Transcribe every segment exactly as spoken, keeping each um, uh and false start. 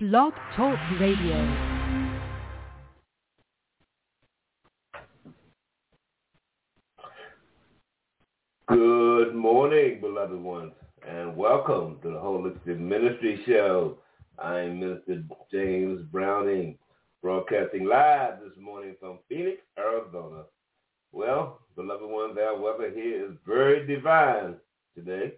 Blog Talk Radio. Good morning, beloved ones, and welcome to the Holistic Ministry Show. I'm Minister James Browning, broadcasting live this morning from Phoenix, Arizona. Well, beloved ones, our weather here is very divine today.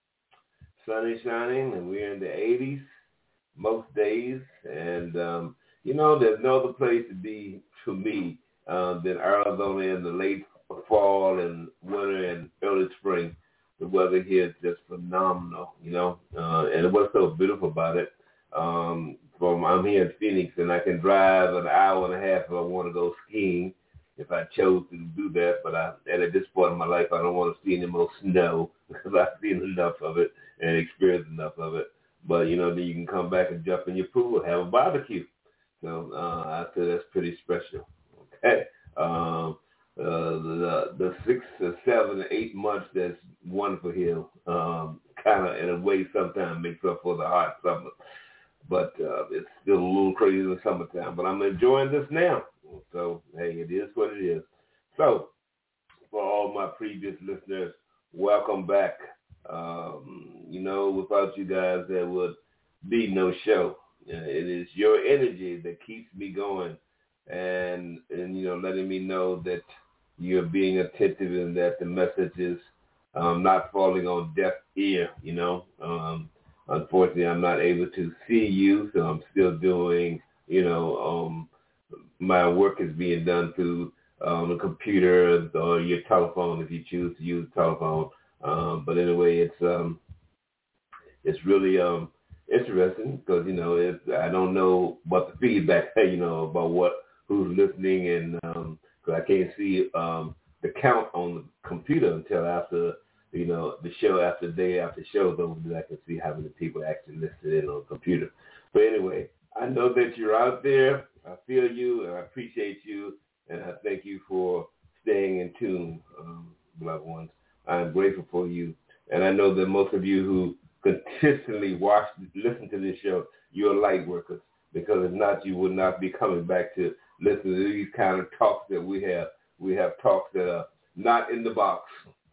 Sun is shining, and we're in the eighties most days. And, um, you know, there's no other place to be, to me, uh, than Arizona in the late fall and winter and early spring. The weather here is just phenomenal, you know, uh, and what's so beautiful about it, um, from I'm here in Phoenix, and I can drive an hour and a half if I want to go skiing, if I chose to do that. But I, and at this point in my life, I don't want to see any more snow because I've seen enough of it and experienced enough of it. But, you know, then you can come back and jump in your pool, have a barbecue. So uh, I say that's pretty special. Okay. Um, Uh, the the six or seven or eight months that's wonderful here, um, kind of in a way sometimes makes up for the hot summer, but uh, it's still a little crazy in the summertime. But I'm enjoying this now, so hey, it is what it is. So for all my previous listeners, welcome back. Um, you know, without you guys, there would be no show. Uh, it is your energy that keeps me going, and and you know, letting me know that you're being attentive and that the message is um, not falling on deaf ear, you know. Um, unfortunately, I'm not able to see you, so I'm still doing, you know, um, my work is being done through um, a computer or your telephone if you choose to use a telephone. Um, but anyway, it's um, it's really um, interesting because, you know, it, I don't know what the feedback, you know, about what who's listening and um, I can't see um, the count on the computer until after, you know, the show, after day after show, though, that I can see how many people actually listed in on the computer. But anyway, I know that you're out there. I feel you, and I appreciate you, and I thank you for staying in tune, um, beloved ones. I'm grateful for you, and I know that most of you who consistently watch, listen to this show, you're light workers, because if not, you would not be coming back to listen to these kind of talks that we have. We have talks that are not in the box.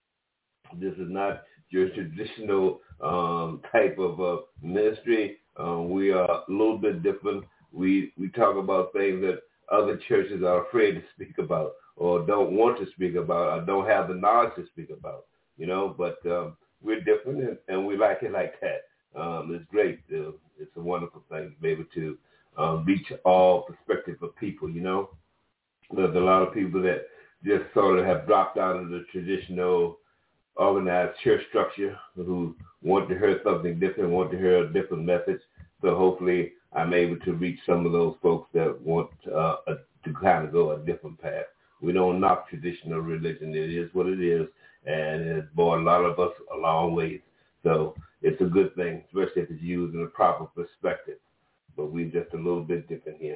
This is not your traditional um, type of uh, ministry. Um, we are a little bit different. We we talk about things that other churches are afraid to speak about or don't want to speak about or don't have the knowledge to speak about, you know, but um, we're different, and, and we like it like that. Um, it's great. Uh, it's a wonderful thing to be able to Um, reach all perspective of people, you know. There's a lot of people that just sort of have dropped out of the traditional organized church structure who want to hear something different, want to hear a different message. So hopefully I'm able to reach some of those folks that want uh, a, to kind of go a different path. We don't knock traditional religion. It is what it is, and it's brought a lot of us a long ways. So it's a good thing, especially if it's used in a proper perspective. But we're just a little bit different here.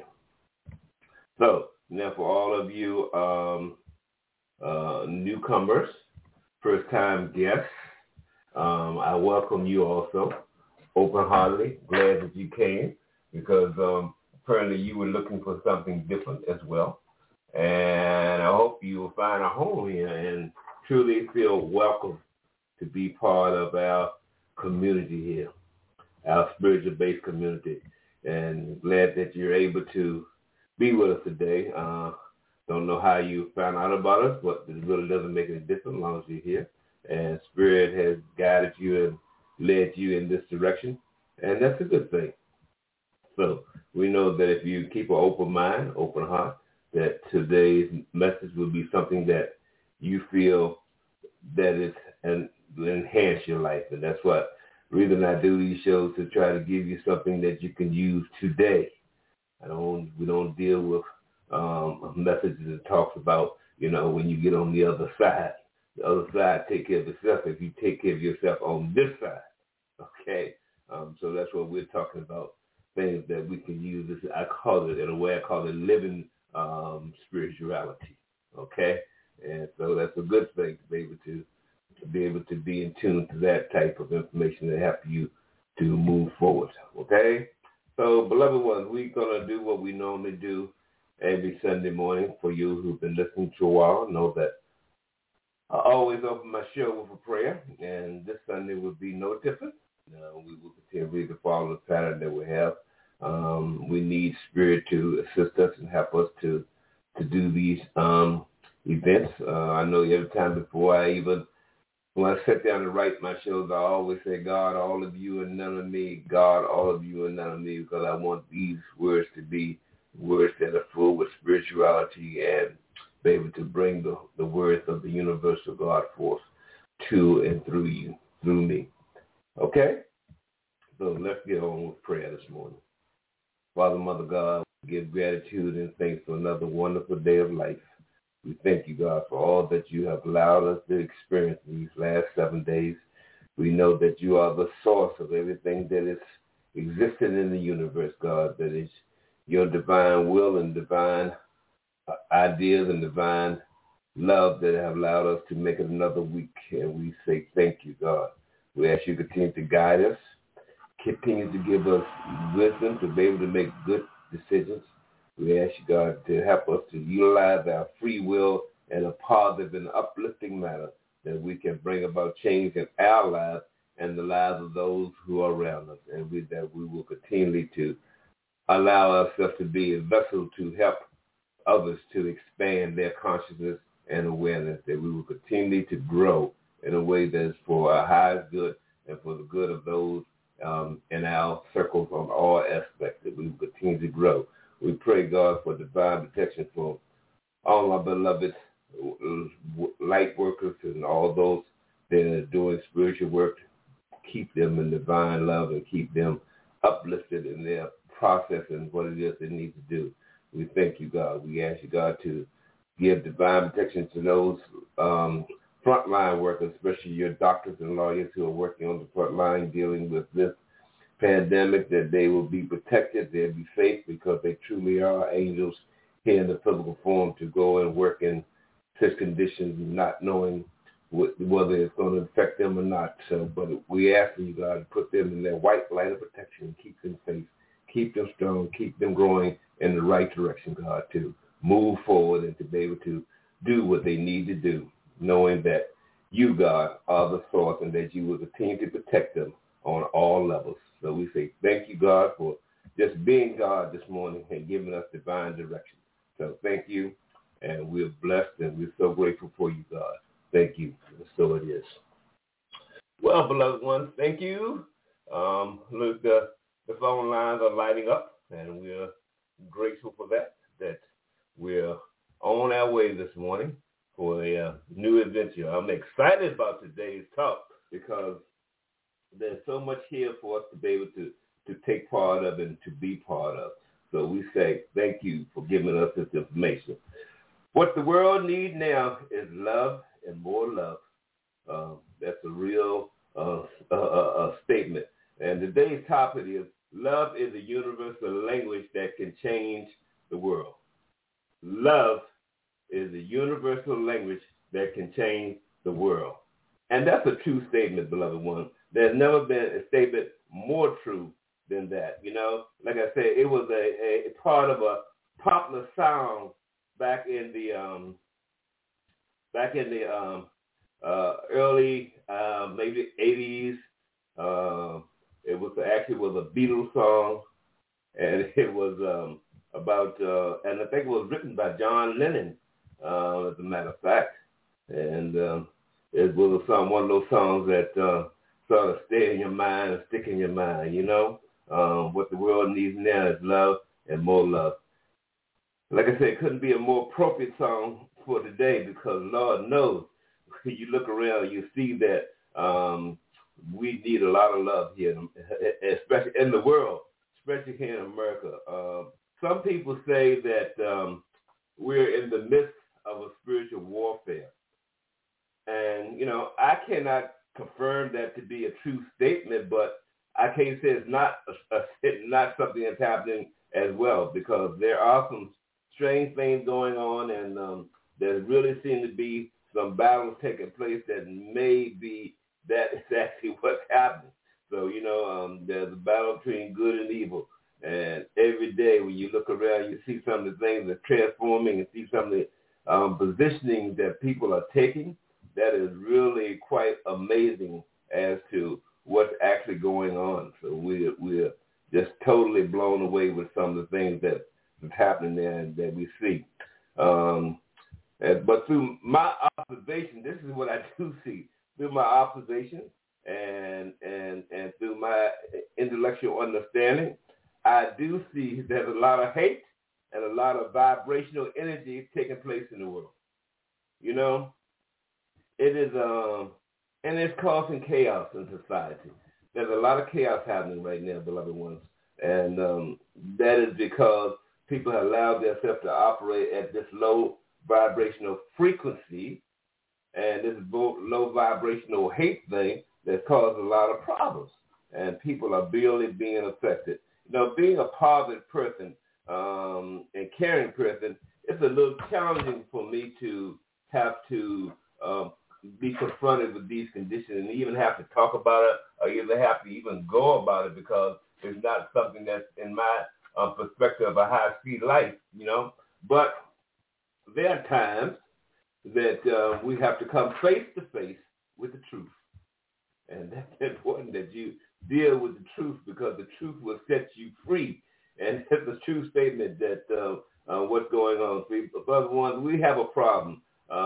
So now for all of you um, uh, newcomers, first-time guests, um, I welcome you also, open-heartedly, glad that you came, because um, apparently you were looking for something different as well. And I hope you will find a home here and truly feel welcome to be part of our community here, our spiritual-based community. And glad that you're able to be with us today. Uh, don't know how you found out about us, but it really doesn't make any difference as long as you're here. And Spirit has guided you and led you in this direction, and that's a good thing. So we know that if you keep an open mind, open heart, that today's message will be something that you feel that is and will enhance your life, and that's what the reason I do these shows, to try to give you something that you can use today. I don't, we don't deal with um, messages that talks about, you know, when you get on the other side. The other side take care of itself if you take care of yourself on this side, okay? Um, so that's what we're talking about, things that we can use. This, I call it, in a way, I call it living um, spirituality, okay? And so that's a good thing to be able to to be able to be in tune to that type of information that help you to move forward, okay? So, beloved ones, we're going to do what we normally do every Sunday morning. For you who've been listening to a while, know that I always open my show with a prayer, and this Sunday will be no different. Uh, we will continue to follow the pattern that we have. Um, we need Spirit to assist us and help us to to do these um, events. Uh, I know every time before I even, when I sit down to write my shows, I always say, God, all of you and none of me. God, all of you and none of me, because I want these words to be words that are full with spirituality and be able to bring the, the words of the universal God force to and through you, through me. Okay? So let's get on with prayer this morning. Father, Mother God, we give gratitude and thanks for another wonderful day of life. We thank you, God, for all that you have allowed us to experience in these last seven days. We know that you are the source of everything that is existing in the universe, God, that is your divine will and divine ideas and divine love that have allowed us to make it another week. And we say thank you, God. We ask you to continue to guide us, continue to give us wisdom to be able to make good decisions. We ask you, God, to help us to utilize our free will in a positive and uplifting manner that we can bring about change in our lives and the lives of those who are around us, and we, that we will continue to allow ourselves to be a vessel to help others to expand their consciousness and awareness, that we will continue to grow in a way that is for our highest good and for the good of those um, in our circles on all aspects, that we will continue to grow. We pray, God, for divine protection for all our beloved light workers and all those that are doing spiritual work. Keep them in divine love and keep them uplifted in their process and what it is they need to do. We thank you, God. We ask you, God, to give divine protection to those um, frontline workers, especially your doctors and lawyers who are working on the front line dealing with this pandemic, that they will be protected, they'll be safe, because they truly are angels here in the physical form to go and work in such conditions, not knowing what, whether it's going to affect them or not. So, but we ask you, God, to put them in their white light of protection, keep them safe, keep them strong, keep them growing in the right direction, God, to move forward and to be able to do what they need to do, knowing that you, God, are the source and that you will continue to protect them on all levels. So we say thank you, God, for just being God this morning and giving us divine direction. So thank you, and we're blessed, and we're so grateful for you, God. Thank you. And so it is. Well, beloved ones, thank you. Um, look, the, the phone lines are lighting up, and we're grateful for that, that we're on our way this morning for a uh, new adventure. I'm excited about today's talk because there's so much here for us to be able to, to take part of and to be part of. So we say thank you for giving us this information. What the world needs now is love and more love. Uh, that's a real uh, uh, uh, statement. And today's topic is love is a universal language that can change the world. Love is a universal language that can change the world. And that's a true statement, beloved one. There's never been a statement more true than that. You know, like I said, it was a, a part of a popular song back in the um, back in the um, uh, early uh, maybe eighties. Uh, it was actually was a Beatles song, and it was um, about uh, and I think it was written by John Lennon, uh, as a matter of fact, and um, it was a song, one of those songs that uh, sort of stay in your mind and stick in your mind. You know, um, what the world needs now is love and more love. Like I said, it couldn't be a more appropriate song for today because Lord knows, you look around, you see that um, we need a lot of love here, especially in the world, especially here in America. Uh, some people say that um, we're in the midst of a spiritual warfare. And, you know, I cannot confirm that to be a true statement, but I can't say it's not a, a, not something that's happening as well, because there are some strange things going on, and um, there really seem to be some battles taking place that may be that is actually what's happening. So, you know, um, there's a battle between good and evil. And every day when you look around, you see some of the things that are transforming and see some of the um, positioning that people are taking. That is really quite amazing as to what's actually going on. So we're, we're just totally blown away with some of the things that is happening there and that we see. Um, and, but through my observation, this is what I do see. Through my observation and, and, and through my intellectual understanding, I do see there's a lot of hate and a lot of vibrational energy taking place in the world. You know, it is, um, and it's causing chaos in society. There's a lot of chaos happening right now, beloved ones. And um, that is because people have allowed themselves to operate at this low vibrational frequency and this low vibrational hate thing that causes a lot of problems. And people are really being affected. You know, being a positive person um, and caring person, it's a little challenging for me to have to um, be confronted with these conditions and even have to talk about it or even have to even go about it because it's not something that's in my uh, perspective of a high-speed life, you know. But there are times that uh, we have to come face-to-face with the truth. And that's important that you deal with the truth because the truth will set you free. And it's a true statement that uh, uh, what's going on. Brother ones, we have a problem.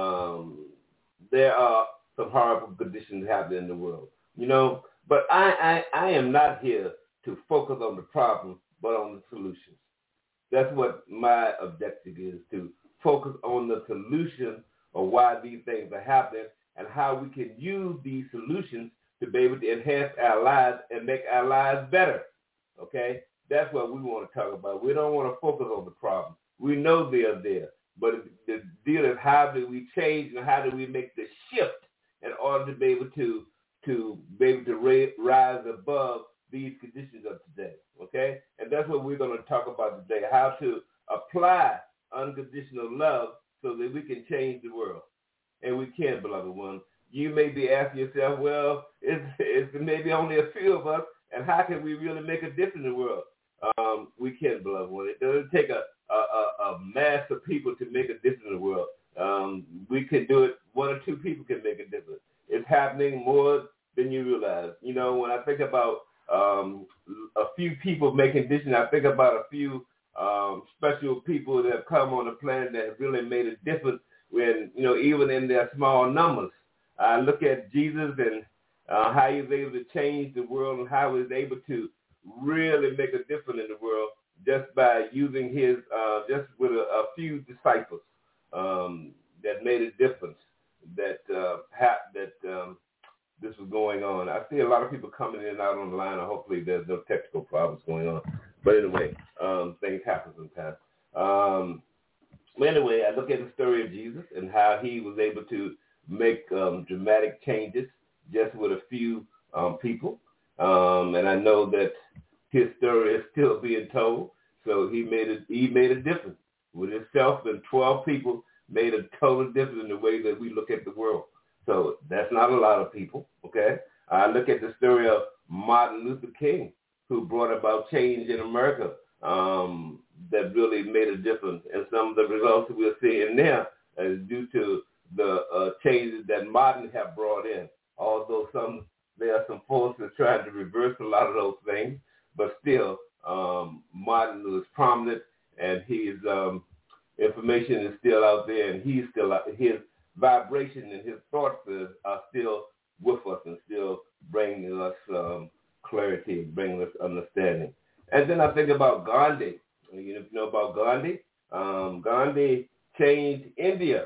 Um, there are some horrible conditions happening in the world, you know. But I, I, I am not here to focus on the problem, but on the solutions. That's what my objective is, to focus on the solution of why these things are happening and how we can use these solutions to be able to enhance our lives and make our lives better, okay? That's what we want to talk about. We don't want to focus on the problem. We know they're there, but the deal is how do we change and how do we make the shift in order to be able to to be able to ra- rise above these conditions of today, okay? And that's what we're going to talk about today, how to apply unconditional love so that we can change the world. And we can, beloved ones. You may be asking yourself, well, it's, it's maybe only a few of us, and how can we really make a difference in the world? Um, we can, beloved one. It doesn't take a, a, a, a mass of people to make a difference in the world. Um, we can do it. One or two people can make a difference. It's happening more than you realize. You know, when I think about um, a few people making difference, I think about a few um, special people that have come on the planet that have really made a difference when, you know, even in their small numbers. I look at Jesus and uh, how he was able to change the world and how he was able to really make a difference in the world just by using his, uh, just with a, a few disciples um, that made a difference, that uh, ha- that um, this was going on. I see a lot of people coming in and out on the line, and hopefully there's no technical problems going on. But anyway, um, things happen sometimes. Um, but anyway, I look at the story of Jesus and how he was able to make um, dramatic changes just with a few um, people. Um, and I know that his story is still being told. So he made a, he made a difference with himself, and twelve people made a total difference in the way that we look at the world. So that's not a lot of people, okay? I look at the story of Martin Luther King, who brought about change in America um, that really made a difference. And some of the results we're seeing now is due to the uh, changes that Martin have brought in. Although some there are some forces trying to reverse a lot of those things, but still, um, Martin was prominent, and his um, information is still out there, and he's still out, his vibration and his thoughts are still with us and still bringing us um, clarity and bringing us understanding. And then I think about Gandhi. You know about Gandhi? Um, Gandhi changed India.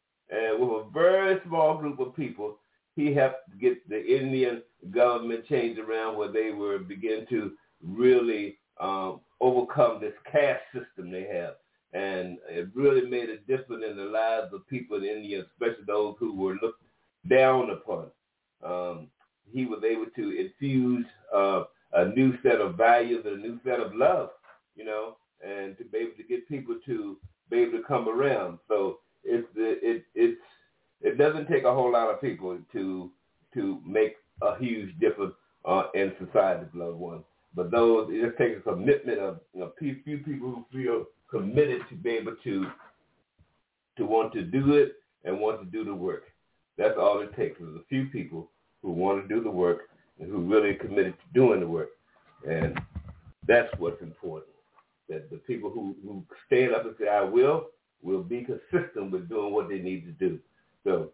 And with a very small group of people, he helped get the Indian government changed around where they were begin to really um, overcome this caste system they have. And it really made a difference in the lives of people in India, especially those who were looked down upon. Um, he was able to infuse uh, a new set of values and a new set of love, you know, and to be able to get people to be able to come around. So it's it it's it doesn't take a whole lot of people to to make a huge difference uh, in society, loved ones. But those, it just takes a commitment of, you know, few, few people who feel committed to be able to to want to do it and want to do the work. That's all it takes is a few people who want to do the work and who really committed to doing the work. And that's what's important, that the people who, who stand up and say, I will, will be consistent with doing what they need to do. So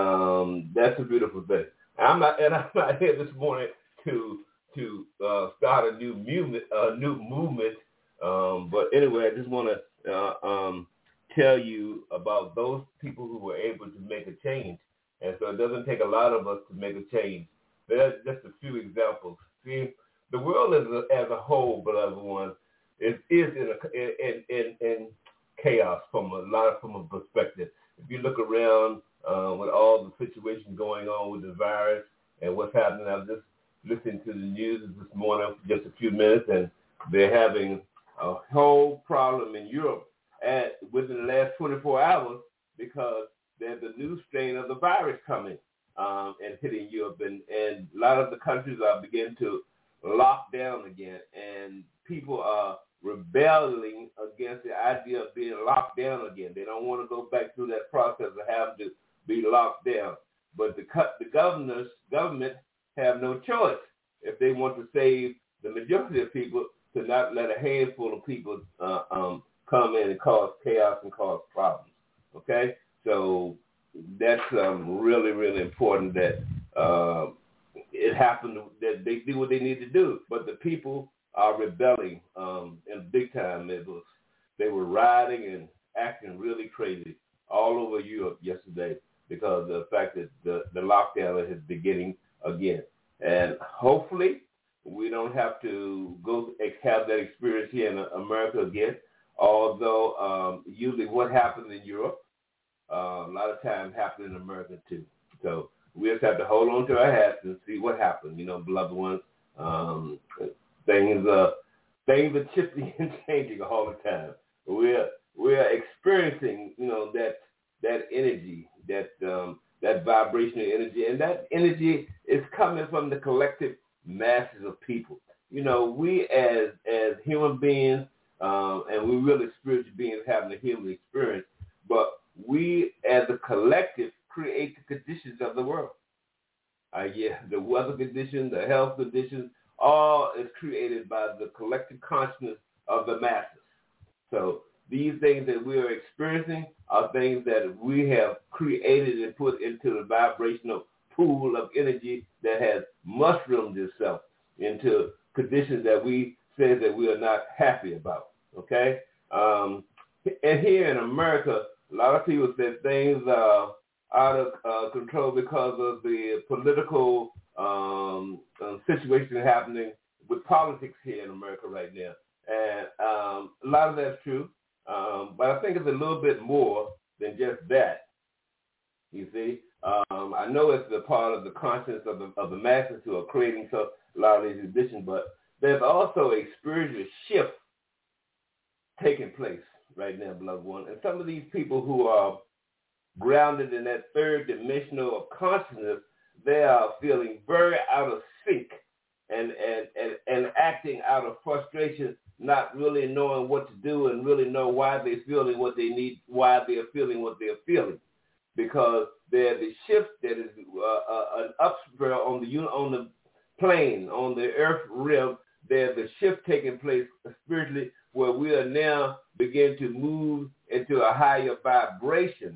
um, that's a beautiful thing. I'm not, and I'm not here this morning to to uh, start a new movement, a new movement. Um, but anyway, I just want to uh, um, tell you about those people who were able to make a change. And so it doesn't take a lot of us to make a change. There's just a few examples. See, the world as a, as a whole, beloved one, is, is in, a, in, in, in chaos from a lot of from a perspective. If you look around uh, with all the situations going on with the virus and what's happening, I was just listening to the news this morning for just a few minutes, and they're having a whole problem in Europe at within the last twenty-four hours because there's a new strain of the virus coming um, and hitting Europe, and, and a lot of the countries are beginning to lock down again, and people are rebelling against the idea of being locked down again. They don't want to go back through that process of having to be locked down. But the, the governors, government have no choice if they want to save the majority of people to not let a handful of people uh, um, come in and cause chaos and cause problems. Okay? So that's um, really, really important that uh, it happened, that they do what they need to do. But the people are rebelling um, in big time. It was, they were rioting and acting really crazy all over Europe yesterday because of the fact that the, the lockdown is beginning again. And hopefully we don't have to go have that experience here in America again, although um, usually what happens in Europe, uh, a lot of times happens in America too. So we just have to hold on to our hats and see what happens, you know, beloved ones. Um, things, uh, things are shifting and changing all the time. We're, we're experiencing, you know, that that energy, that um, that vibrational energy, and that energy is coming from the collective masses of people. You know, we as as human beings, um, and we really spiritual beings having a human experience, but we as a collective create the conditions of the world. Uh, yeah, the weather conditions, the health conditions, all is created by the collective consciousness of the masses. So these things that we are experiencing are things that we have created and put into the vibrational pool of energy that has mushroomed itself into conditions that we say that we are not happy about, okay? Um, and here in America, a lot of people say things are out of uh, control because of the political um, uh, situation happening with politics here in America right now. And um, a lot of that's true. Um, but I think it's a little bit more than just that, you see. Um, I know it's a part of the conscience of the, of the masses who are creating so, a lot of these conditions, but there's also a spiritual shift taking place right now, beloved one. And some of these people who are grounded in that third dimensional of consciousness, they are feeling very out of sync and, and, and, and acting out of frustration, not really knowing what to do and really know why they're feeling what they need, why they're feeling what they're feeling. Because there's the shift that is uh, uh, an upswell on the on the plane, on the earth rim. There's a shift taking place spiritually where we are now beginning to move into a higher vibration,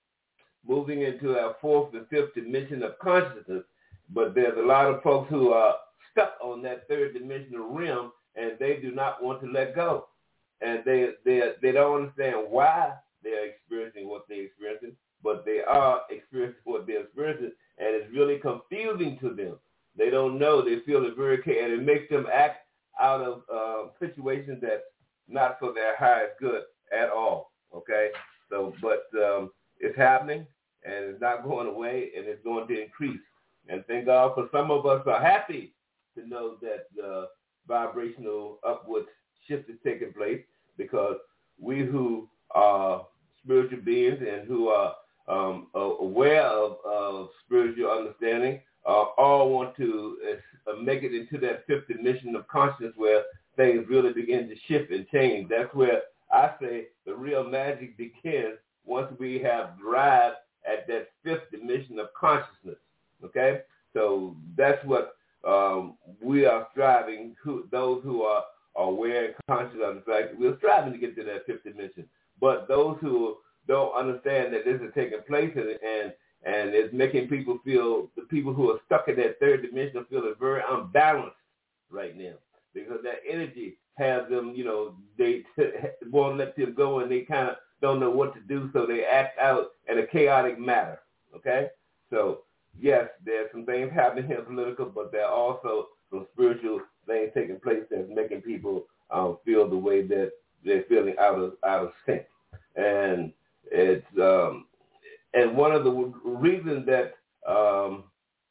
moving into our fourth and fifth dimension of consciousness. But there's a lot of folks who are stuck on that third dimensional rim, and they do not want to let go. And they they they don't understand why they're experiencing what they're experiencing, but they are experiencing what they're experiencing, and it's really confusing to them. They don't know. They feel it very, and it makes them act out of uh, situations that's not for their highest good at all, okay? So, but um, it's happening, and it's not going away, and it's going to increase. And thank God for some of us are happy to know that the vibrational upward shift is taking place, because we who are spiritual beings and who are um, aware of, of spiritual understanding uh, all want to uh, make it into that fifth dimension of consciousness where things really begin to shift and change. That's where I say the real magic begins once we have arrived at that fifth dimension of consciousness, okay? So that's what um, we are striving, who, those who are aware and conscious of the fact that we're striving to get to that fifth dimension. But those who don't understand that this is taking place and, and, and it's making people feel, the people who are stuck in that third dimension feel very unbalanced right now because that energy has them, you know, they won't let them go and they kind of don't know what to do, so they act out in a chaotic manner, okay? So, yes, there's some things happening here political, but there are also some spiritual things taking place that's making people um, feel the way that they're feeling out of out of sync. And it's um, and one of the reasons that um,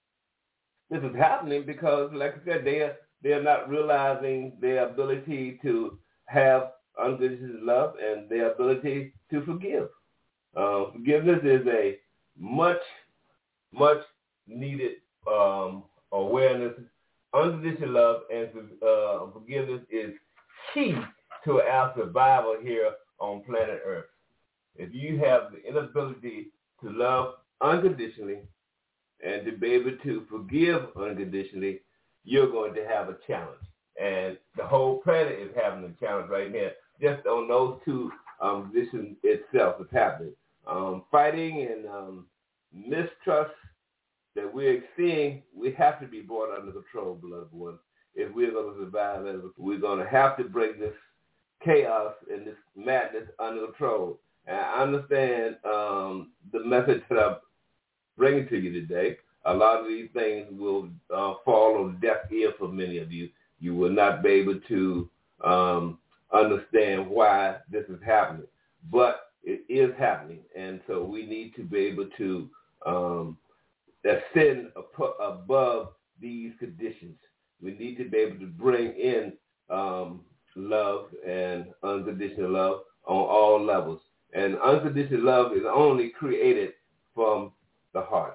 this is happening because, like I said, they are they're not realizing their ability to have unconditional love and their ability to forgive. Uh, forgiveness is a much, much needed um, awareness. Unconditional love and uh, forgiveness is key to our survival here on planet Earth. If you have the inability to love unconditionally and to be able to forgive unconditionally, you're going to have a challenge. And the whole planet is having a challenge right now. Just on those two um, positions itself is happening. Um, fighting and um, mistrust that we're seeing, we have to be brought under control, beloved ones. If we're going to survive, we're going to have to bring this chaos and this madness under control. And I understand um, the message that I'm bringing to you today. A lot of these things will uh, fall on deaf ear for many of you. You will not be able to um, understand why this is happening. But it is happening, and so we need to be able to um, ascend above these conditions. We need to be able to bring in um, love and unconditional love on all levels. And unconditional love is only created from the heart.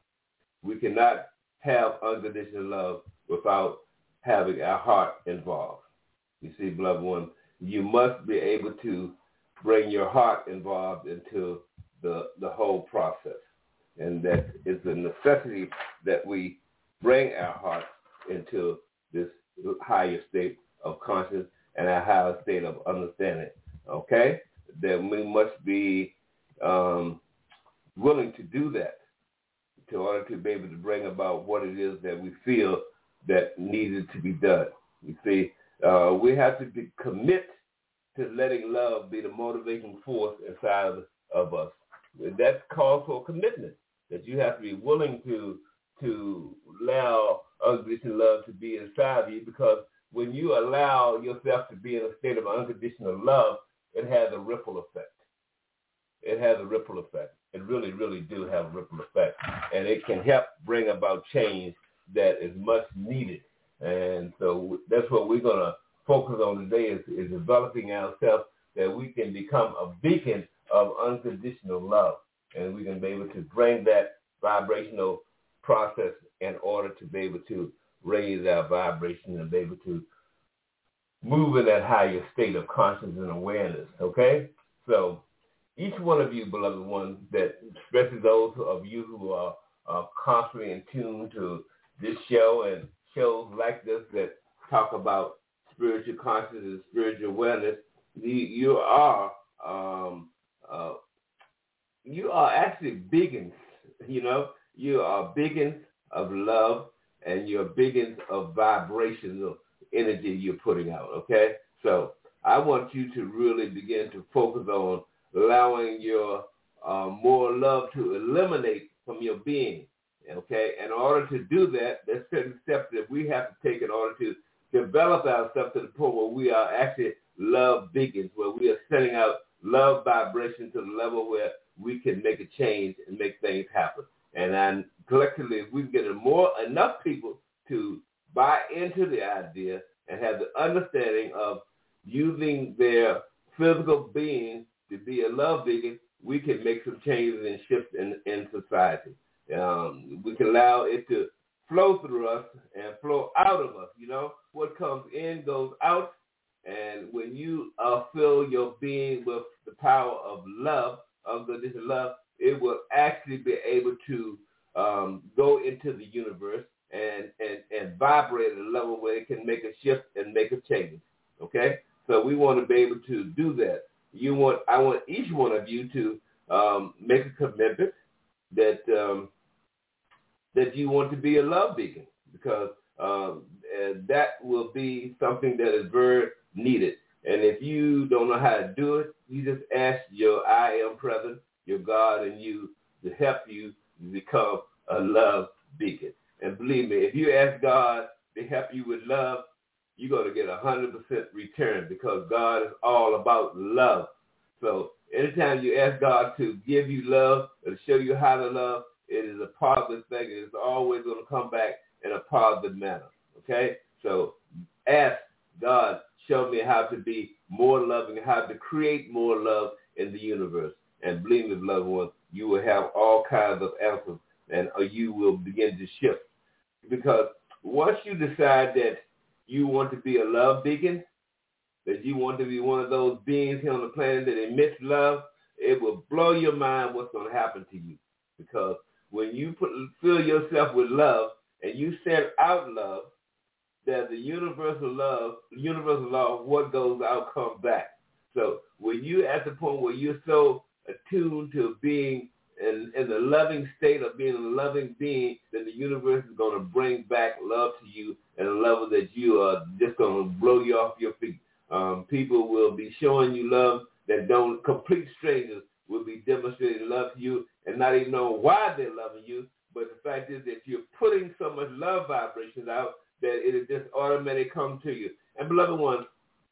We cannot have unconditional love without having our heart involved. You see, beloved one, you must be able to bring your heart involved into the the whole process. And that is a necessity that we bring our heart into this higher state of consciousness and a higher state of understanding, okay? That we must be um, willing to do that in order to be able to bring about what it is that we feel that needed to be done. You see, uh, we have to be, commit to letting love be the motivating force inside of, of us. That calls for commitment, that you have to be willing to to allow unconditional love to be inside of you, because when you allow yourself to be in a state of unconditional love, it has a ripple effect. It has a ripple effect. It really, really do have a ripple effect. And it can help bring about change that is much needed. And so that's what we're going to focus on today is, is developing ourselves that we can become a beacon of unconditional love. And we can be able to bring that vibrational process in order to be able to raise our vibration and be able to move in that higher state of consciousness and awareness, okay? So each one of you, beloved ones, that especially those of you who are, are constantly in tune to this show and shows like this that talk about spiritual consciousness and spiritual awareness, you, you are um, uh, you are actually beacons, you know. You are beacons of love and you're beacons of vibrational energy you're putting out, okay? So I want you to really begin to focus on allowing your uh, more love to eliminate from your being, okay? In order to do that, there's certain steps that we have to take in order to develop ourselves to the point where we are actually love beacons, where we are sending out love vibration to the level where we can make a change and make things happen. And then collectively, if we can get more enough people to buy into the idea and have the understanding of using their physical being to be a love beacon, we can make some changes and shifts in, in society. Um, we can allow it to flow through us and flow out of us. You know, what comes in goes out. And when you uh, fill your being with the power of love, of the this love, it will actually be able to um, go into the universe and, and, and vibrate at a level where it can make a shift and make a change. Okay? So we want to be able to do that. You want, I want each one of you to um, make a commitment that um, that you want to be a love beacon, because um, that will be something that is very needed. And if you don't know how to do it, you just ask your I am present, your God and you, to help you become a love beacon. And believe me, if you ask God to help you with love, you're going to get a one hundred percent return, because God is all about love. So anytime you ask God to give you love or to show you how to love, it is a positive thing. It's always going to come back in a positive manner, okay? So ask God, show me how to be more loving, how to create more love in the universe. And believe me, loved ones, you will have all kinds of answers, and you will begin to shift. Because once you decide that you want to be a love beacon, that you want to be one of those beings here on the planet that emits love, it will blow your mind what's going to happen to you. Because when you put, fill yourself with love and you set out love, that the universal love, universal law of what goes out comes back. So when you're at the point where you're so attuned to being in, in the loving state of being a loving being, then the universe is going to bring back love to you at a level that you are just going to blow you off your feet. Um, people will be showing you love that don't, complete strangers will be demonstrating love to you and not even know why they're loving you. But the fact is that you're putting so much love vibrations out that it is just automatically come to you. And beloved ones,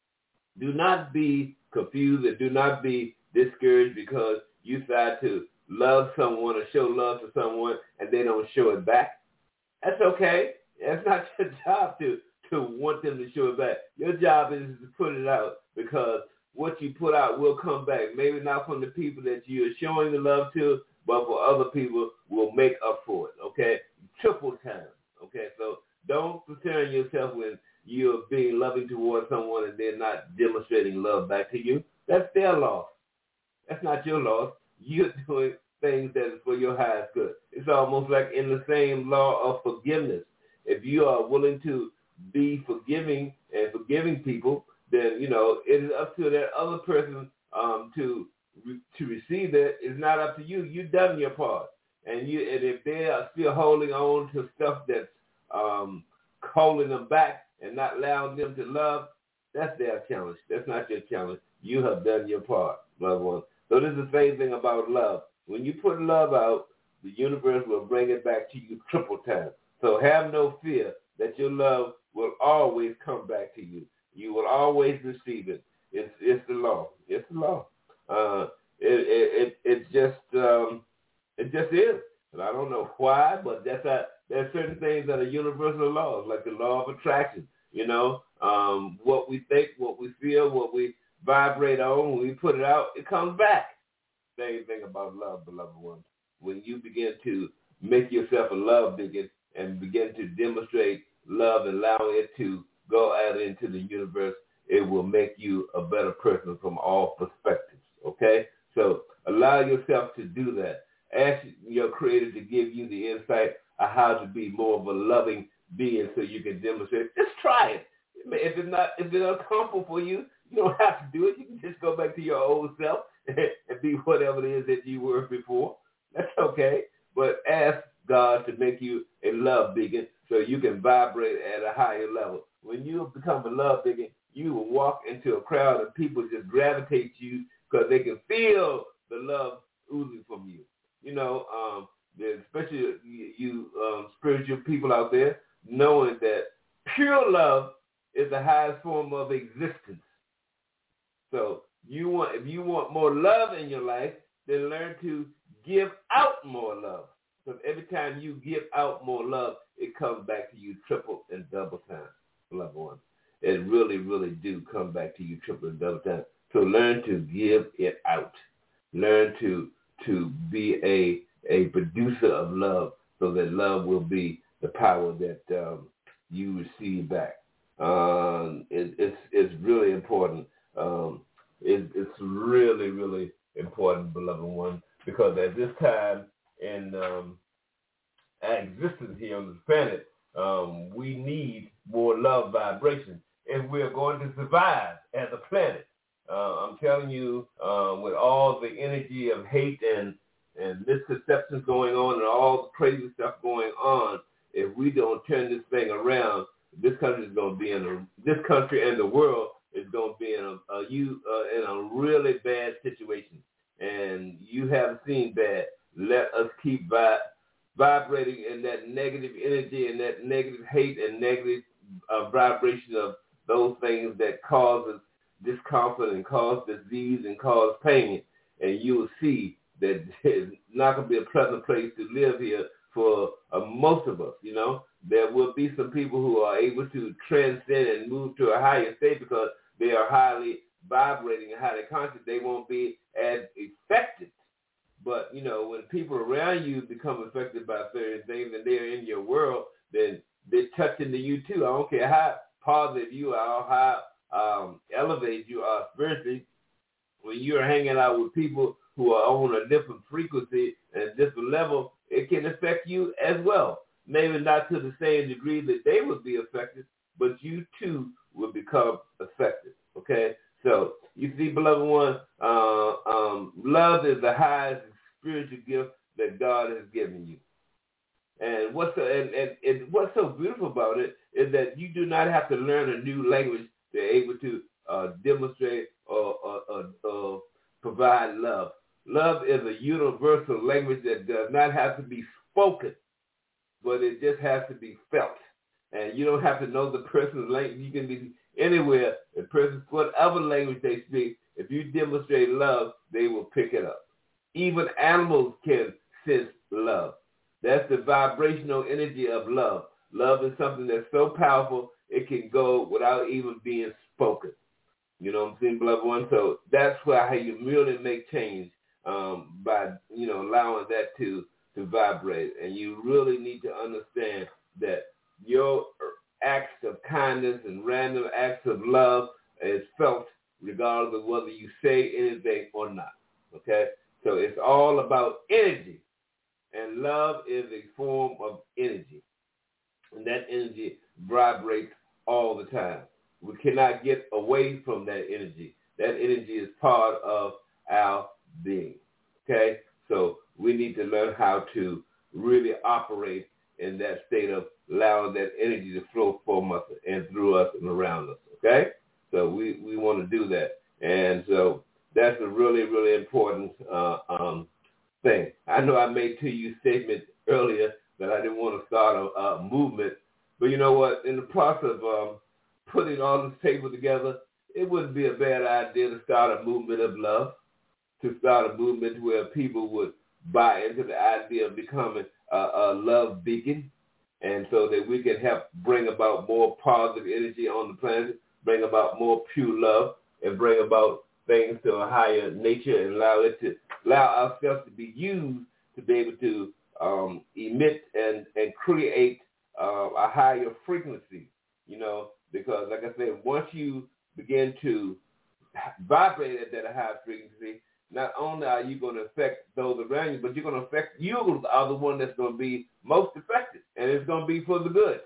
do not be confused and do not be discouraged because you decide to love someone or show love to someone and they don't show it back. That's okay. That's not your job to, to want them to show it back. Your job is to put it out, because what you put out will come back. Maybe not from the people that you're showing the love to, but for other people will make up for it, okay? Triple time, okay? So don't concern yourself when you're being loving towards someone and they're not demonstrating love back to you. That's their loss. That's not your loss. You're doing things that is for your highest good. It's almost like in the same law of forgiveness. If you are willing to be forgiving and forgiving people, then, you know, it is up to that other person um, to to receive that. It's not up to you. You've done your part. And you, and if they are still holding on to stuff that's um, holding them back and not allowing them to love, that's their challenge. That's not your challenge. You have done your part, loved ones. So this is the same thing about love. When you put love out, the universe will bring it back to you triple time. So have no fear that your love will always come back to you. You will always receive it. It's it's the law. It's the law. Uh, it, it, it, it just um, it just is. And I don't know why, but that's a, there's certain things that are universal laws, like the law of attraction. You know, um, what we think, what we feel, what we vibrate on, when we put it out, it comes back. Same thing about love, beloved ones. When you begin to make yourself a love beacon and begin to demonstrate love and allow it to go out into the universe, it will make you a better person from all perspectives, okay? So allow yourself to do that. Ask your Creator to give you the insight of how to be more of a loving being so you can demonstrate. Just try it. If it's not, if it's uncomfortable for you, you don't have to do it. You can just go back to your old self and be whatever it is that you were before. That's okay. But ask God to make you a love beacon so you can vibrate at a higher level. When you become a love beacon, you will walk into a crowd and people just gravitate to you because they can feel the love oozing from you. You know, um, especially you, you um, spiritual people out there, knowing that pure love is the highest form of existence. So you want, if you want more love in your life, then learn to give out more love. Because every time you give out more love, it comes back to you triple and double time, loved ones. It really, really do come back to you triple and double time. So learn to give it out. Learn to to be a a producer of love so that love will be the power that um, you receive back. Um, it, it's it's really important. Um, it, it's really really important, beloved one, because at this time in um, our existence here on this planet, um, we need more love vibration if we're going to survive as a planet. Uh, I'm telling you, uh, with all the energy of hate and and misconceptions going on and all the crazy stuff going on, if we don't turn this thing around, this country is going to be in a, this country and the world is going to be in a, a you uh, in a really bad situation. And you haven't seen bad. Let us keep vi- vibrating in that negative energy and that negative hate and negative uh, vibration of those things that causes discomfort and cause disease and cause pain. And you will see that it's not going to be a pleasant place to live here for uh, most of us, you know. There will be some people who are able to transcend and move to a higher state because they are highly vibrating and highly conscious. They won't be as affected. But, you know, when people around you become affected by certain things and they're in your world, then they're touching to you too. I don't care how positive you are or how um, elevated you are spiritually. When you're hanging out with people who are on a different frequency and a different level, it can affect you as well. Maybe not to the same degree that they would be affected, but you too will become affected, okay? So you see, beloved one, uh, um, love is the highest spiritual gift that God has given you. And what's so, and, and, and what's so beautiful about it is that you do not have to learn a new language to be able to uh, demonstrate or, or, or, or provide love. Love is a universal language that does not have to be spoken, but it just has to be felt. And you don't have to know the person's language. You can be anywhere, the person, whatever language they speak, if you demonstrate love, they will pick it up. Even animals can sense love. That's the vibrational energy of love. Love is something that's so powerful, it can go without even being spoken. You know what I'm saying, beloved one? So that's why how you really make change um, by, you know, allowing that to, to vibrate. And you really need to understand that your acts of kindness and random acts of love is felt regardless of whether you say anything or not, okay? So it's all about energy, and love is a form of energy, and that energy vibrates all the time. We cannot get away from that energy. That energy is part of our being, okay? So we need to learn how to really operate in that state of allowing that energy to flow from us and through us and around us, okay? So we, we want to do that. And so that's a really, really important uh, um, thing. I know I made to you statement earlier that I didn't want to start a, a movement, but you know what? In the process of um, putting all this paper together, it wouldn't be a bad idea to start a movement of love, to start a movement where people would buy into the idea of becoming a, a love beacon, and so that we can help bring about more positive energy on the planet, bring about more pure love, and bring about things to a higher nature and allow it to allow ourselves to be used to be able to um, emit and, and create uh, a higher frequency, you know, because like I said, once you begin to vibrate at that high frequency, not only are you going to affect those around you, but you're going to affect, you are the one that's going to be most affected, and it's going to be for the good.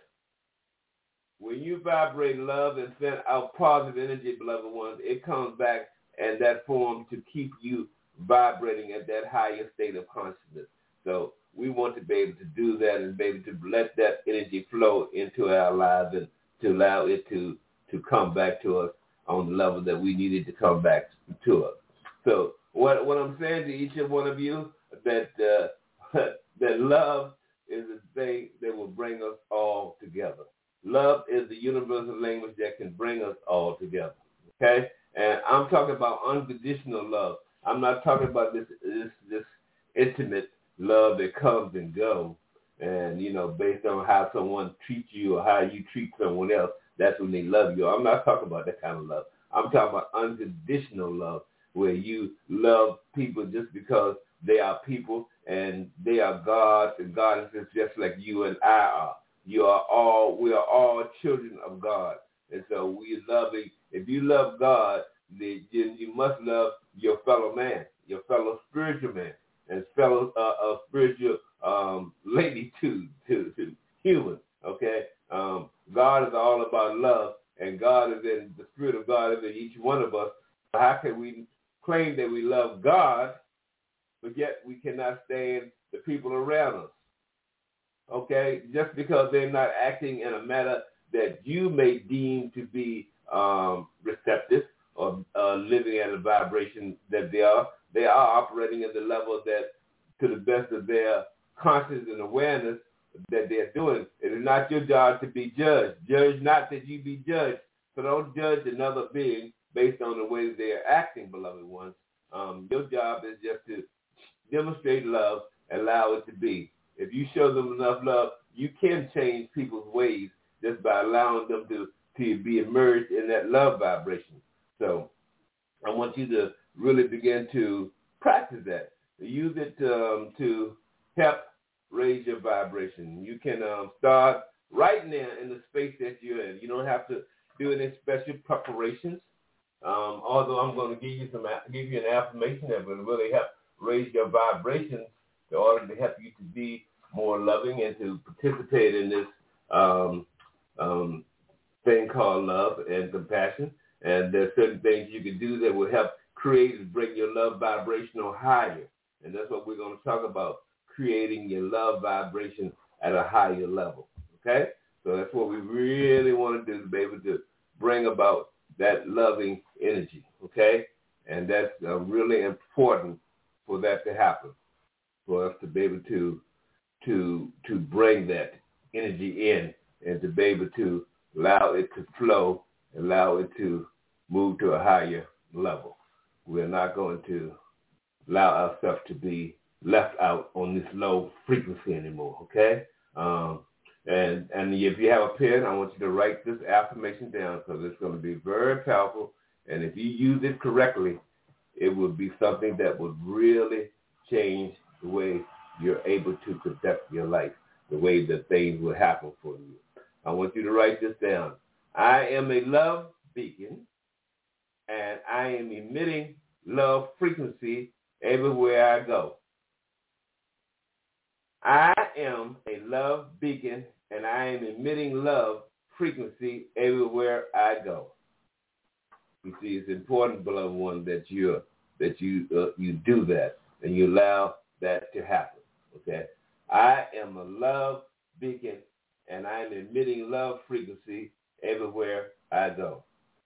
When you vibrate love and send out positive energy, beloved ones, it comes back in that form to keep you vibrating at that higher state of consciousness. So we want to be able to do that and be able to let that energy flow into our lives and to allow it to, to come back to us on the level that we needed to come back to us. So what what I'm saying to each and one of you, that uh, that love is the thing that will bring us all together. Love is the universal language that can bring us all together, okay? And I'm talking about unconditional love. I'm not talking about this this, this intimate love that comes and goes, and, you know, based on how someone treats you or how you treat someone else, that's when they love you. I'm not talking about that kind of love. I'm talking about unconditional love, where you love people just because they are people and they are gods, and God is just like you and I are. you are all, we are all children of God. And so we love it. If you love God, then you must love your fellow man, your fellow spiritual man, and fellow uh, uh, spiritual um, lady too, to, to human, okay? Um, God is all about love, and God is in, the Spirit of God is in each one of us. How can we claim that we love God, but yet we cannot stand the people around us? Okay, just because they're not acting in a manner that you may deem to be um, receptive or uh, living at a vibration that they are, they are operating at the level that, to the best of their conscience and awareness, that they're doing. It is not your job to be judged. Judge not that you be judged. So don't judge another being based on the way that they are acting, beloved ones. Um, your job is just to demonstrate love and allow it to be. If you show them enough love, you can change people's ways just by allowing them to, to be immersed in that love vibration. So I want you to really begin to practice that. Use it um, to help raise your vibration. You can um, start right now in the space that you're in. You don't have to do any special preparations. Um, although I'm going to give you some, give you an affirmation that will really help raise your vibrations in order to help you to be more loving and to participate in this um, um, thing called love and compassion. And there's certain things you can do that will help create and bring your love vibration higher. And that's what we're going to talk about, creating your love vibration at a higher level. Okay? So that's what we really want to do, to be able to bring about that loving energy. Okay? And that's uh, really important for that to happen, for us to be able to to to bring that energy in and to be able to allow it to flow, allow it to move to a higher level. We're not going to allow ourselves to be left out on this low frequency anymore, okay? Um, and, and if you have a pen, I want you to write this affirmation down because it's going to be very powerful. And if you use it correctly, it will be something that will really change the way you're able to conduct your life, the way that things will happen for you. I want you to write this down. I am a love beacon, and I am emitting love frequency everywhere I go. I am a love beacon, and I am emitting love frequency everywhere I go. You see, it's important, beloved one, that you that you uh, you do that and you allow that to happen. Okay, I am a love beacon, and I am emitting love frequency everywhere I go.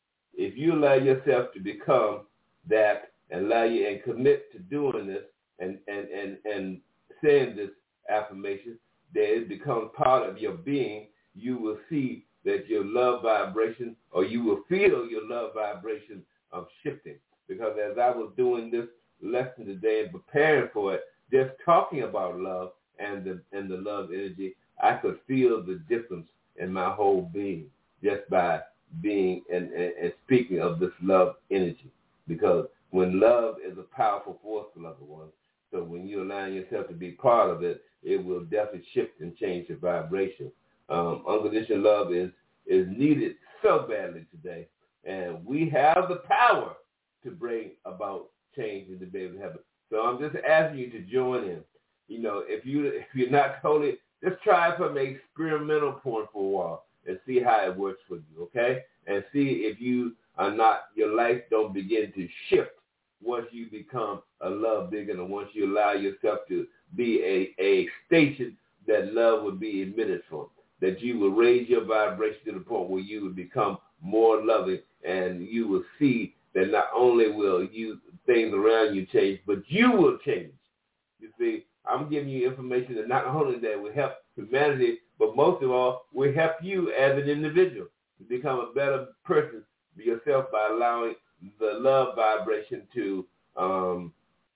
If you allow yourself to become that and allow you and commit to doing this and and and and saying this affirmation, that it becomes part of your being, you will see that your love vibration, or you will feel your love vibration um, shifting. Because as I was doing this lesson today and preparing for it, just talking about love and the and the love energy, I could feel the difference in my whole being just by being and, and, and speaking of this love energy. Because when love is a powerful force, beloved one, so when you allow yourself to be part of it, it will definitely shift and change your vibration. Um, unconditional love is, is needed so badly today. And we have the power to bring about change in the day of heaven. So I'm just asking you to join in. You know, if, you, if you're not totally, just try it from an experimental point for a while and see how it works for you, okay? And see if you are not, your life don't begin to shift once you become a love beacon, and once you allow yourself to be a, a station that love will be emitted from, that you will raise your vibration to the point where you will become more loving, and you will see that not only will you things around you change, but you will change. You see, I'm giving you information that not only that will help humanity, but most of all, will help you as an individual to become a better person for yourself by allowing the love vibration to um,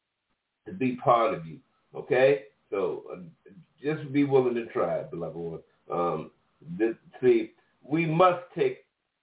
to be part of you. Okay, so uh, just be willing to try it, beloved one. Um, this, see, we must take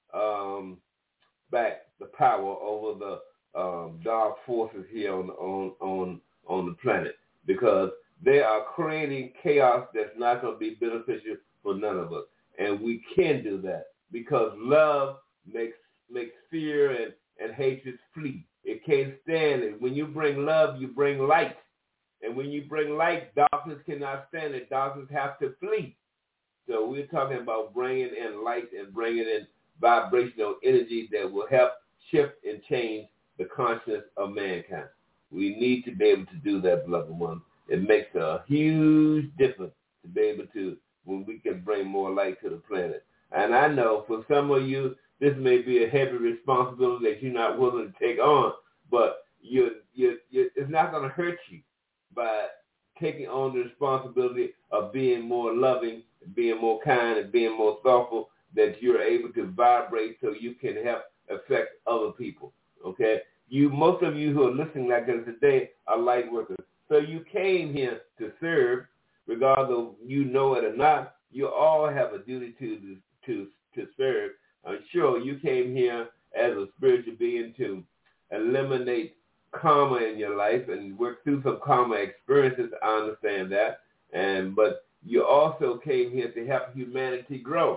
um, back the power over the um, dark forces here on on on on the planet, because they are creating chaos that's not going to be beneficial for none of us. And we can do that because love makes makes fear and, and hatred flee. It can't stand it. When you bring love, you bring light. And when you bring light, darkness cannot stand it. Darkness has to flee. So we're talking about bringing in light and bringing in vibrational energy that will help shift and change the consciousness of mankind. We need to be able to do that, beloved one. It makes a huge difference to be able to, when we can bring more light to the planet. And I know for some of you, this may be a heavy responsibility that you're not willing to take on, but you, you, you, it's not going to hurt you by taking on the responsibility of being more loving, being more kind, and being more thoughtful, that you're able to vibrate so you can help affect other people, okay? You, most of you who are listening like this today are light workers. So you came here to serve, regardless of you know it or not. You all have a duty to to to serve. I'm sure you came here as a spiritual being to eliminate karma in your life and work through some karma experiences. I understand that. And but you also came here to help humanity grow.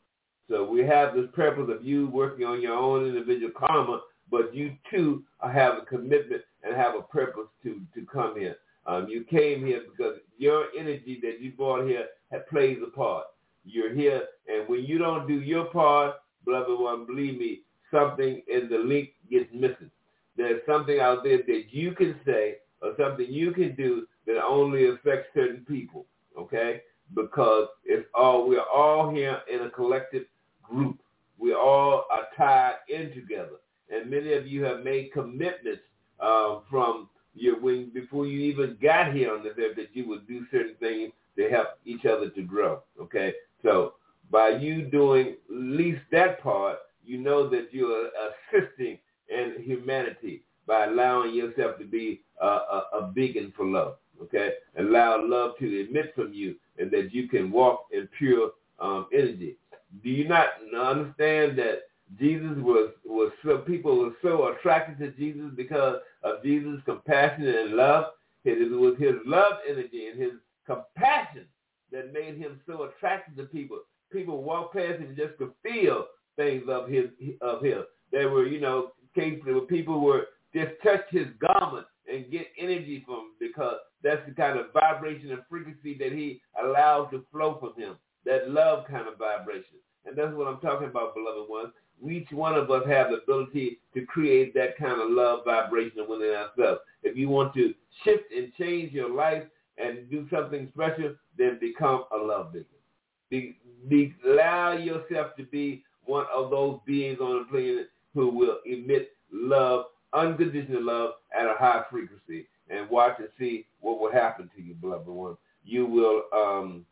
So we have this purpose of you working on your own individual karma, but you too have a commitment and have a purpose to, to come here. Um, you came here because your energy that you brought here had plays a part. You're here, and when you don't do your part, beloved one, believe me, something in the link gets missing. There's something out there that you can say or something you can do that only affects certain people, okay? Because it's all we're all here in a collective group. We all are tied in together. And many of you have made commitments uh, from your when before you even got here on this earth that you would do certain things to help each other to grow, okay? So by you doing at least that part, you know that you're assisting in humanity by allowing yourself to be a, a, a beacon for love, okay? Allow love to emit from you and that you can walk in pure um, energy. Do you not understand that Jesus was, was so, people were so attracted to Jesus because of Jesus' compassion and love? It was his love energy and his compassion that made him so attracted to people. People walked past him and just could feel things of his of him. There were, you know, cases where people were just touch his garment and get energy from him because that's the kind of vibration and frequency that he allowed to flow from him, that love kind of vibration. And that's what I'm talking about, beloved ones. Each one of us have the ability to create that kind of love vibration within ourselves. If you want to shift and change your life and do something special, then become a love beacon. Be, be, allow yourself to be one of those beings on the planet who will emit love, unconditional love at a high frequency, and watch and see what will happen to you, beloved one. You will, um,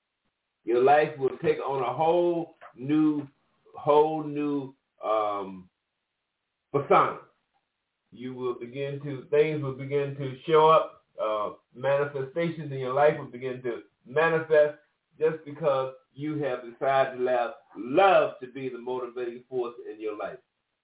your life will take on a whole new, whole new um, persona. You will begin to, things will begin to show up. Uh, manifestations in your life will begin to manifest just because you have decided to allow love to be the motivating force in your life.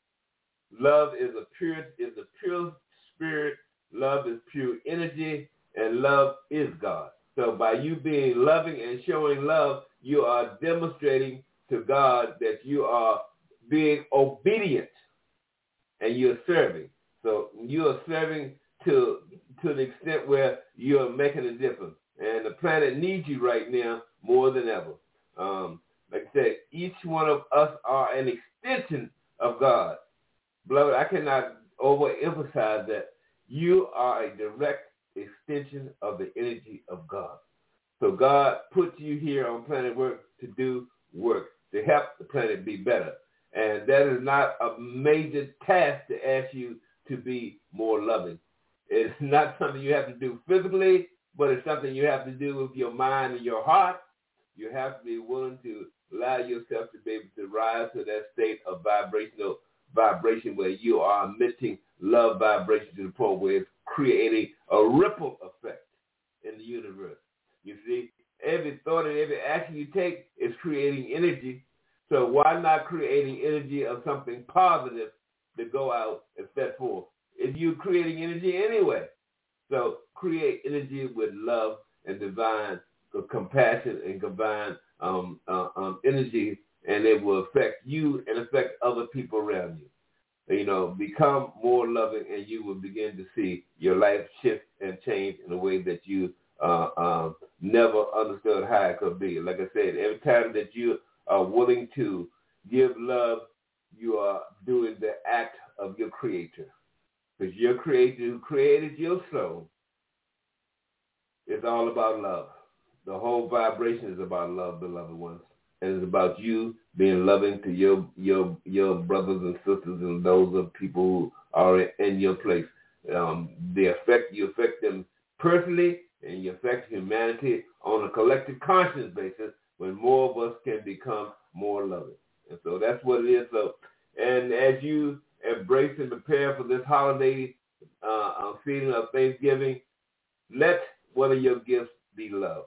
Love is a pure is a pure spirit. Love is pure energy, and love is God. So by you being loving and showing love, you are demonstrating to God that you are being obedient and you're serving. So you are serving to to the extent where you are making a difference. And the planet needs you right now more than ever. Um, like I said, each one of us are an extension of God. Beloved, I cannot overemphasize that. You are a direct extension of the energy of God. So God put you here on planet work to do work, to help the planet be better. And that is not a major task to ask you to be more loving. It's not something you have to do physically, but it's something you have to do with your mind and your heart. You have to be willing to allow yourself to be able to rise to that state of vibrational vibration where you are emitting love vibration to the point where it's creating a ripple effect in the universe. You see, every thought and every action you take is creating energy. So why not creating energy of something positive to go out and set forth? If you're creating energy anyway. So create energy with love and divine compassion and divine um, uh, um, energy, and it will affect you and affect other people around you. You know, become more loving, and you will begin to see your life shift and change in a way that you uh, uh, never understood how it could be. Like I said, every time that you are willing to give love, you are doing the act of your Creator. Because your Creator who created your soul is all about love. The whole vibration is about love, beloved ones. And it's about you being loving to your your your brothers and sisters and those of people who are in your place. Um, they affect you affect them personally, and you affect humanity on a collective conscience basis when more of us can become more loving. And so that's what it is. So, and as you embrace and prepare for this holiday uh, feeling of Thanksgiving, let one of your gifts be love.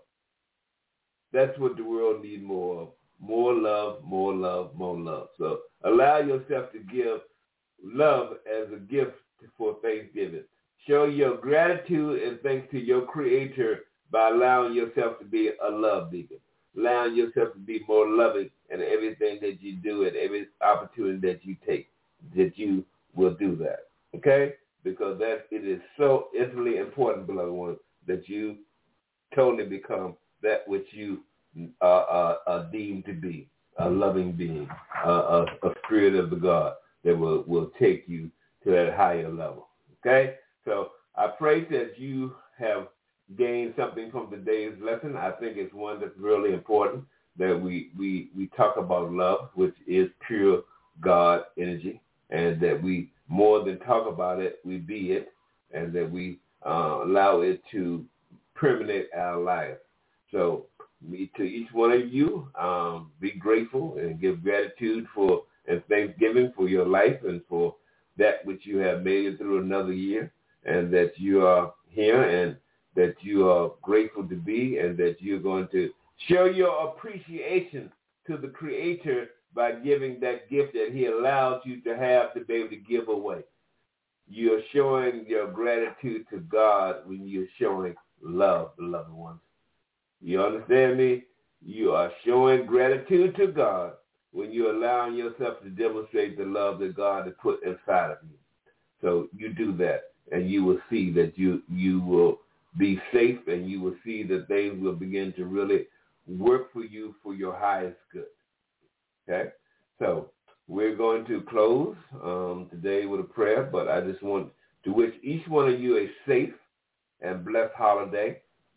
That's what the world needs more of. More love, more love, more love. So allow yourself to give love as a gift for Thanksgiving. Show your gratitude and thanks to your Creator by allowing yourself to be a love beacon. Allowing yourself to be more loving in everything that you do and every opportunity that you take, that you will do that. Okay? Because that it is so intimately important, beloved ones, that you totally become that which you uh, uh, are deemed to be, a loving being, uh, a, a spirit of the God that will, will take you to that higher level. Okay? So I pray that you have gained something from today's lesson. I think it's one that's really important, that we, we, we talk about love, which is pure God energy, and that we more than talk about it, we be it, and that we uh, allow it to permeate our life. So me to each one of you, um, be grateful and give gratitude for and thanksgiving for your life and for that which you have made it through another year, and that you are here and that you are grateful to be, and that you're going to show your appreciation to the Creator by giving that gift that he allows you to have to be able to give away. You're showing your gratitude to God when you're showing love, beloved ones. You understand me? You are showing gratitude to God when you're allowing yourself to demonstrate the love that God has put inside of you. So you do that, and you will see that you you will be safe, and you will see that things will begin to really work for you for your highest good. Okay? So we're going to close um, today with a prayer, but I just want to wish each one of you a safe and blessed holiday,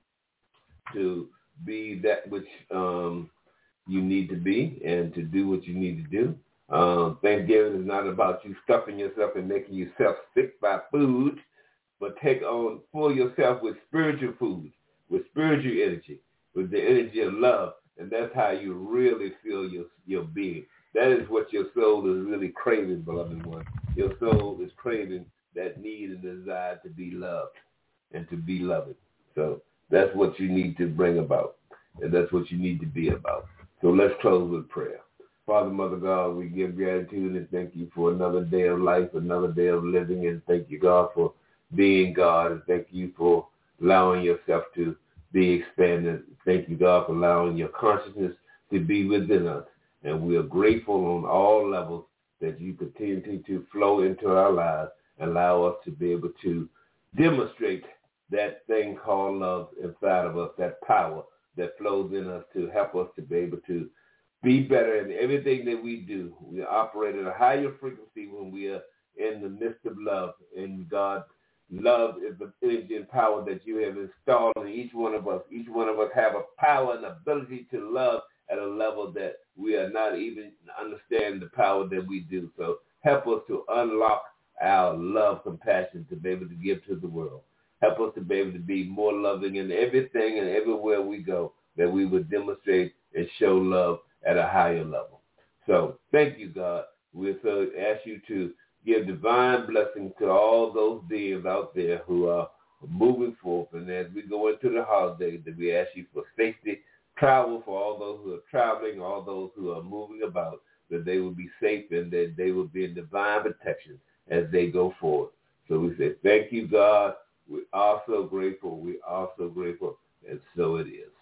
to be that which um, you need to be and to do what you need to do. Um, Thanksgiving is not about you stuffing yourself and making yourself sick by food, but take on, fill yourself with spiritual food, with spiritual energy, with the energy of love, and that's how you really feel your, your being. That is what your soul is really craving, beloved one. Your soul is craving that need and desire to be loved and to be loved. So that's what you need to bring about, and that's what you need to be about. So let's close with prayer. Father, Mother God, we give gratitude and thank you for another day of life, another day of living, and thank you, God, for being God, and thank you for allowing yourself to be expanded. Thank you, God, for allowing your consciousness to be within us, and we are grateful on all levels that you continue to flow into our lives and allow us to be able to demonstrate that thing called love inside of us, that power that flows in us to help us to be able to be better in everything that we do. We operate at a higher frequency when we are in the midst of love. And God, love is the energy and power that you have installed in each one of us. Each one of us have a power and ability to love at a level that we are not even understanding the power that we do. So help us to unlock our love, compassion to be able to give to the world. Help us to be able to be more loving in everything and everywhere we go, that we would demonstrate and show love at a higher level. So thank you, God. We so ask you to give divine blessings to all those beings out there who are moving forth. And as we go into the holidays, that we ask you for safety, travel for all those who are traveling, all those who are moving about, that they will be safe and that they will be in divine protection as they go forward. So we say, thank you, God. We are so grateful. We are so grateful. And so it is.